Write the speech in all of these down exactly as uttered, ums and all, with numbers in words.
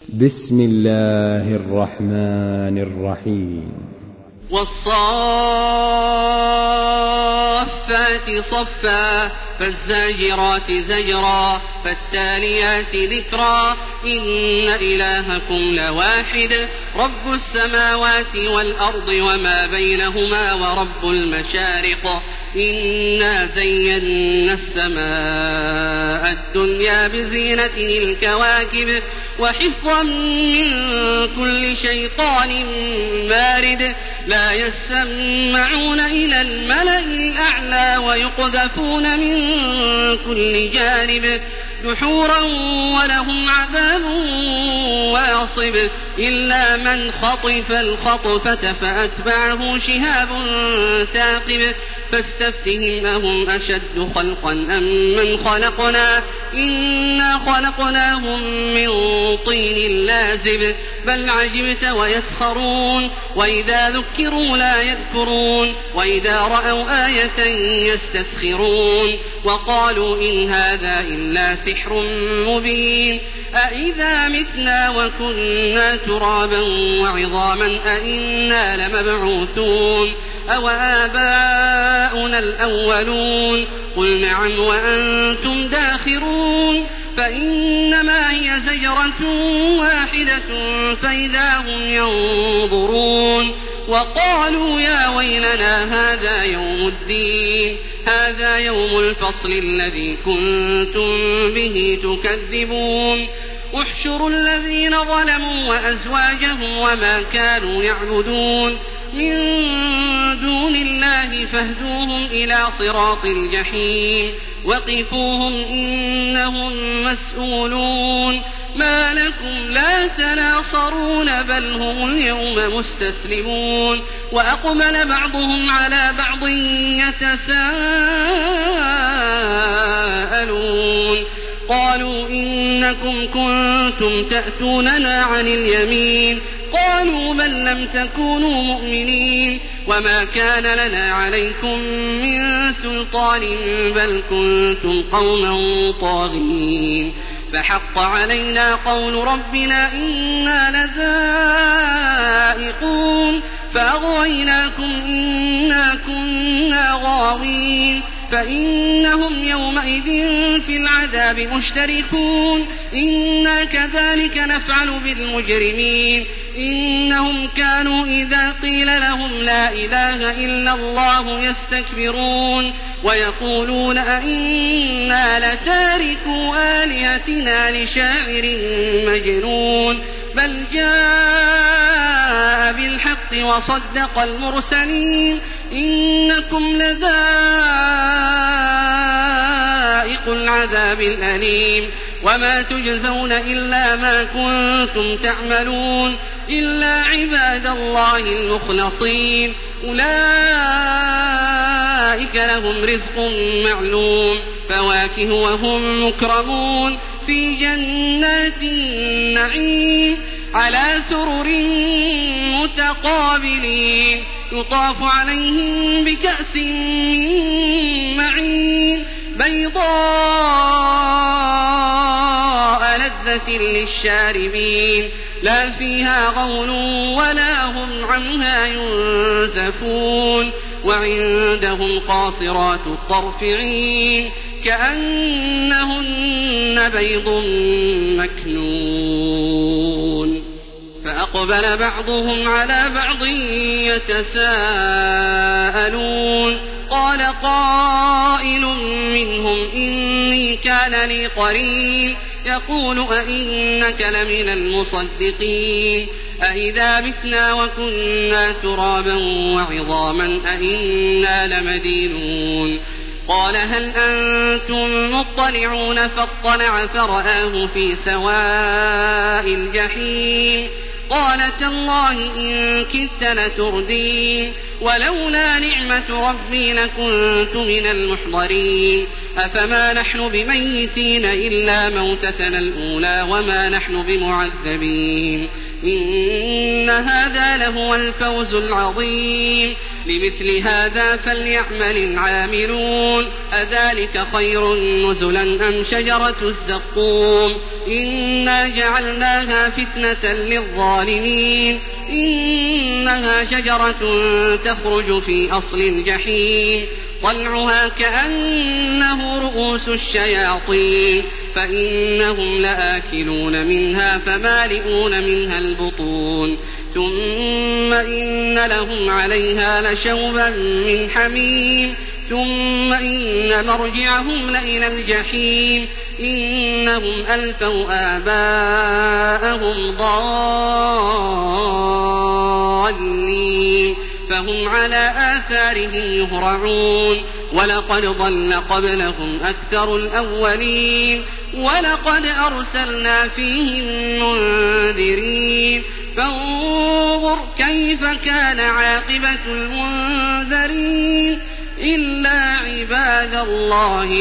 بسم الله الرحمن الرحيم. والصافات صفا فالزاجرات زجرا فالتاليات ذكرا إن إلهكم لواحد رب السماوات والأرض وما بينهما ورب المشارق إنا زينا السماء الدنيا بزينة الكواكب وحفظا من كل شيطان مارد لا يسمعون إلى الملأ الأعلى ويقذفون من كل جانب دحورا ولهم عذاب واصب إلا من خطف الخطفة فأتبعه شهاب ثاقب فاستفتهم أهم أشد خلقا أم من خلقنا إنا خلقناهم من طين لازب بل عجبت ويسخرون وإذا ذكروا لا يذكرون وإذا رأوا آية يستسخرون وقالوا إن هذا إلا سحر مبين أإذا متنا وكنا ترابا وعظاما أإنا لمبعوثون أو آباؤنا الأولون قل نعم وأنتم داخرون فإنما هي زجرة واحدة فإذا هم ينظرون وقالوا يا ويلنا هذا يوم الدين هذا يوم الفصل الذي كنتم به تكذبون احشروا الذين ظلموا وأزواجهم وما كانوا يعبدون من دون الله فاهدوهم إلى صراط الجحيم وقفوهم إنهم مسؤولون ما لكم لا تناصرون بل هم اليوم مستسلمون وأقبل بعضهم على بعض يتساءلون قالوا إنكم كنتم تأتوننا عن اليمين قالوا بل لم تكونوا مؤمنين وما كان لنا عليكم من سلطان بل كنتم قوما طاغين فحق علينا قول ربنا إنا لذائقون فأغويناكم إنا كنا غاوين فإنهم يومئذ في العذاب مشتركون إنا كذلك نفعل بالمجرمين إنهم كانوا إذا قيل لهم لا إله إلا الله يستكبرون ويقولون أئنا لتاركو آلهتنا لشاعر مجنون بل جاء بالحق وصدق المرسلين إنكم لذائق العذاب الأليم وما تجزون إلا ما كنتم تعملون إلا عباد الله المخلصين أولئك لهم رزق معلوم فواكه وهم مكرمون في جنات النعيم على سرر متقابلين يطاف عليهم بكأس من معين بيضاء لذة للشاربين لا فيها غول ولا هم عنها ينزفون وعندهم قاصرات الطرف عين كأنهن بيض مكنون فأقبل بعضهم على بعض يتساءلون قال قائل منهم إني كان لي قرين يقول أئنك لمن المصدقين أئذا متنا وكنا ترابا وعظاما أئنا لمدينون قال هل أنتم مطلعون فاطلع فرآه في سواء الجحيم قال تالله إن كدت لتردين ولولا نعمة ربي لكنت من المحضرين أفما نحن بميتين إلا موتتنا الأولى وما نحن بمعذبين إن هذا لهو الفوز العظيم لمثل هذا فليعمل العاملون أذلك خير نزلا أم شجرة الزقوم إنا جعلناها فتنة للظالمين إنها شجرة تخرج في أصل الجحيم طلعها كأنه رؤوس الشياطين فإنهم لآكلون منها فمالئون منها البطون ثم إن لهم عليها لشوبا من حميم ثم إن مرجعهم لإلى الجحيم إنهم ألفوا آباءهم ضالين فهم على آثارهم يهرعون ولقد ضل قبلهم أكثر الأولين ولقد أرسلنا فيهم منذرين فانظر كيف كان عاقبة المنذرين إلا عباد الله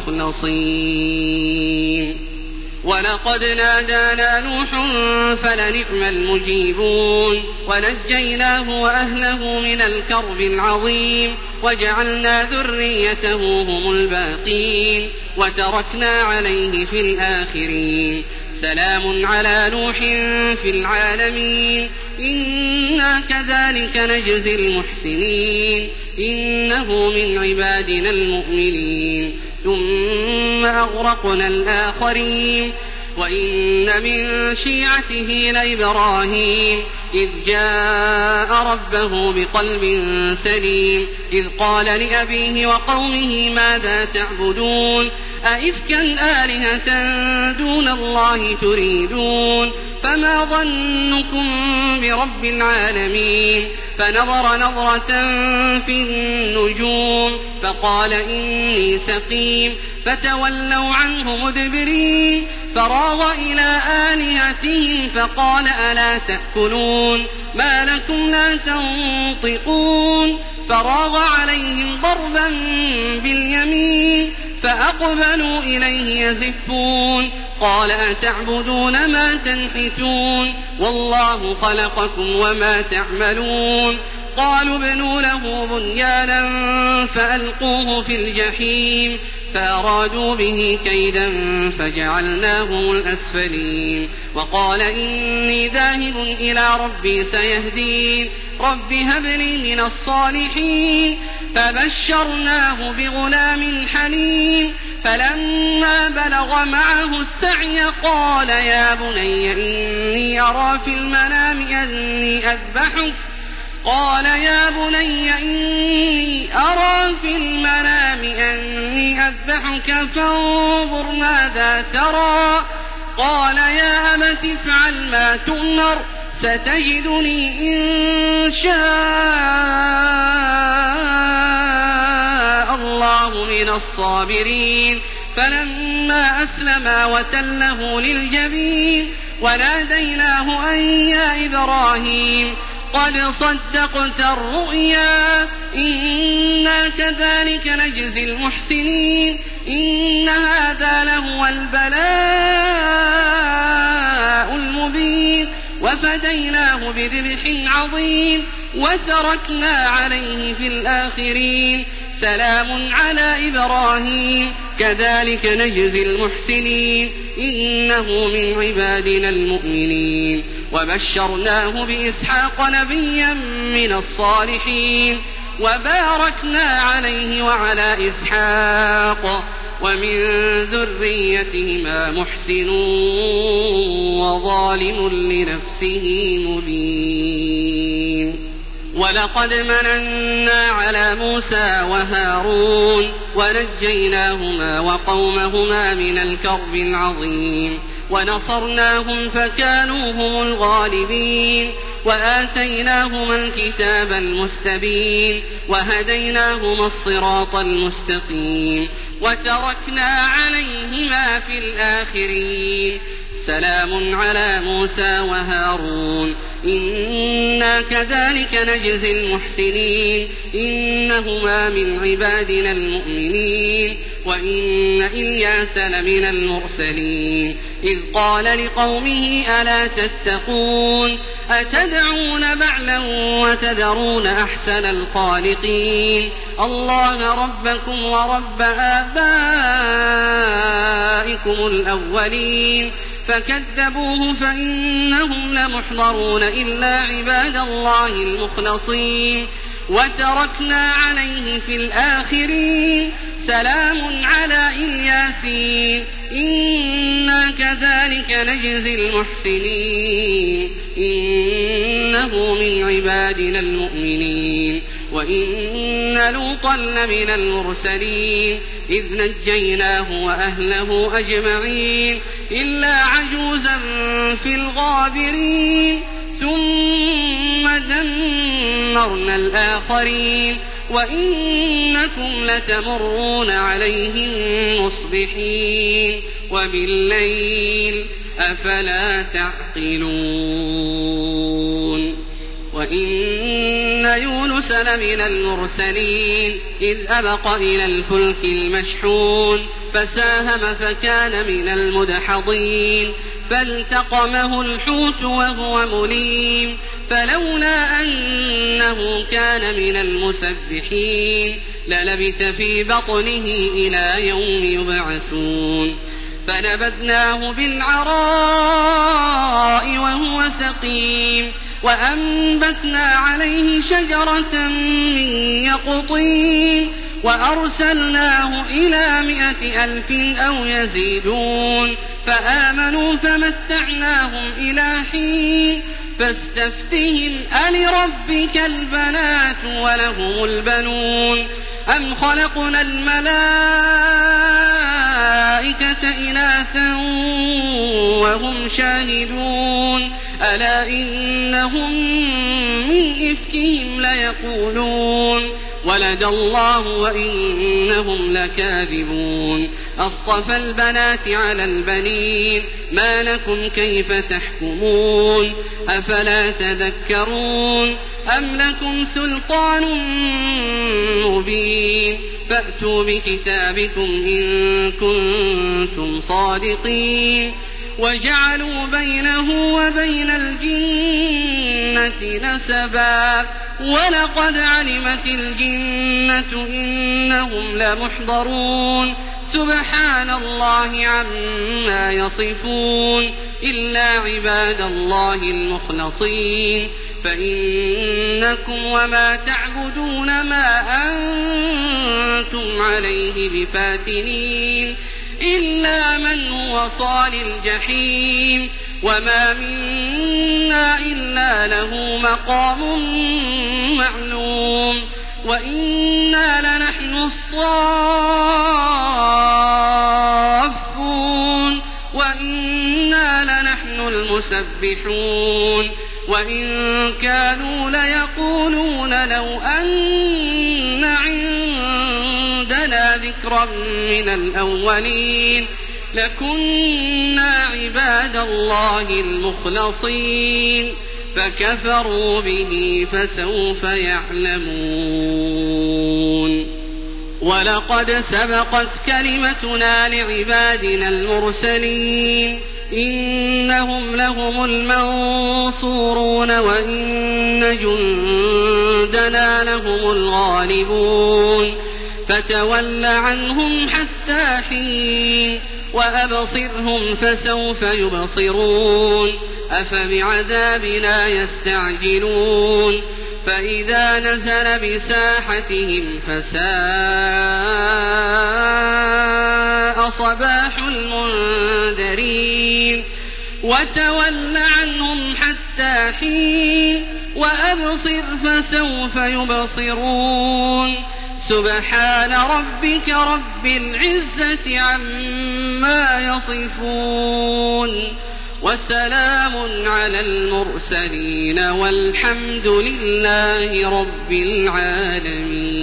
المخلصين ولقد نادانا نوح فلنعم المجيبون ونجيناه وأهله من الكرب العظيم وجعلنا ذريته هم الباقين وتركنا عليه في الآخرين سلام على نوح في العالمين إنا كذلك نجزي المحسنين إنه من عبادنا المؤمنين ثم أغرقنا الآخرين وإن من شيعته لإبراهيم إذ جاء ربه بقلب سليم إذ قال لأبيه وقومه ماذا تعبدون أئفكا آلهة دون الله تريدون فما ظنكم برب العالمين فنظر نظرة في النجوم فقال إني سقيم فتولوا عنه مدبرين فراغ إلى آلهتهم فقال ألا تأكلون ما لكم لا تنطقون فراغ عليهم ضربا باليمين فأقبلوا إليه يزفون قال أتعبدون ما تنحتون والله خلقكم وما تعملون قالوا ابنوا له بنيانا فألقوه في الجحيم فأرادوا به كيدا فجعلناهم الأسفلين وقال إني ذاهب إلى ربي سيهدين رب هب لي من الصالحين فبشرناه بغلام حليم فلما بلغ معه السعي قال يا بني إني أرى في المنام أني أذبحك قال يا بني إني أرى في المنام أني أذبحك فانظر ماذا ترى قال يا أبت افعل ما تؤمر ستجدني إن شاء الله من الصابرين فلما أسلما وتله للجبين وناديناه أن يا إبراهيم قد صدقت الرؤيا إنا كذلك نجزي المحسنين إن هذا لهو البلاء المبين وفديناه بذبح عظيم وتركنا عليه في الآخرين سلام على إبراهيم كذلك نجزي المحسنين إنه من عبادنا المؤمنين وبشرناه بإسحاق نبيا من الصالحين وباركنا عليه وعلى إسحاق ومن ذريتهما محسن وظالم لنفسه مبين ولقد مننا على موسى وهارون ونجيناهما وقومهما من الكرب العظيم ونصرناهم فكانوا هم الغالبين وآتيناهما الكتاب المستبين وهديناهما الصراط المستقيم وتركنا عليهما في الآخرين سلام على موسى وهارون إنا كذلك نجزي المحسنين إنهما من عبادنا المؤمنين وإن إلياس لمن المرسلين إذ قال لقومه ألا تتقون أتدعون بعلا وتذرون أحسن الخالقين الله ربكم ورب آبائكم الأولين فكذبوه فإنهم لمحضرون إلا عباد الله المخلصين وتركنا عليه في الآخرين سلام على الياسين إنا كذلك نجزي المحسنين إنه من عبادنا المؤمنين وإن لوطا لمن المرسلين إذ نجيناه وأهله أجمعين إلا عجوزا في الغابرين ثم دمرنا الآخرين وإنكم لتمرون عليهم مصبحين وبالليل أفلا تعقلون وإن يونس لمن المرسلين إذ أبق إلى الفلك المشحون فساهم فكان من المدحضين فالتقمه الحوت وهو مليم فلولا أنه كان من المسبحين للبث في بطنه إلى يوم يبعثون فنبذناه بالعراء وهو سقيم وأنبتنا عليه شجرة من يقطين وأرسلناه إلى مائة ألف أو يزيدون فآمنوا فمتعناهم إلى حين فاستفتهم ألربك البنات ولهم البنون أم خلقنا الملائكة إناثا وهم شاهدون ألا إنهم من إفكهم ليقولون ولد الله وإنهم لكاذبون أصطفى البنات على البنين ما لكم كيف تحكمون أفلا تذكرون أم لكم سلطان مبين فأتوا بكتابكم إن كنتم صادقين وجعلوا بينه وبين الجنة نسبا ولقد علمت الجنة إنهم لمحضرون سبحان الله عما يصفون إلا عباد الله المخلصين فإنكم وما تعبدون ما أنتم عليه بفاتنين إلا من هو صال الجحيم وما منا إلا له مقام معلوم وإنا لنحن الصافون وإنا لنحن المسبحون وإن كانوا ليقولون لو أن عندنا ذكرا من الأولين لكنا عباد الله المخلصين فكفروا به فسوف يعلمون ولقد سبقت كلمتنا لعبادنا المرسلين إنهم لهم المنصورون وإن جندنا لهم الغالبون فتول عنهم حتى حين وأبصرهم فسوف يبصرون أفبعذابنا يستعجلون فإذا نزل بساحتهم فساء صباح المنذرين وتول عنهم حتى حين وأبصر فسوف يبصرون سبحان ربك رب العزة عما يصفون وسلام على المرسلين والحمد لله رب العالمين.